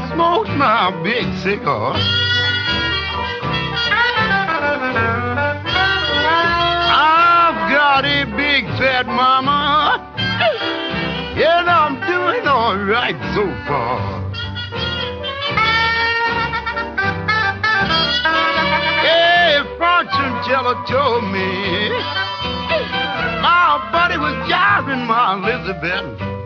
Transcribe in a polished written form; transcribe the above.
smokes my big cigar. I've got a big fat mama, and I'm doing all right so far. Hey, fortune teller told me my buddy was jiving my Elizabeth.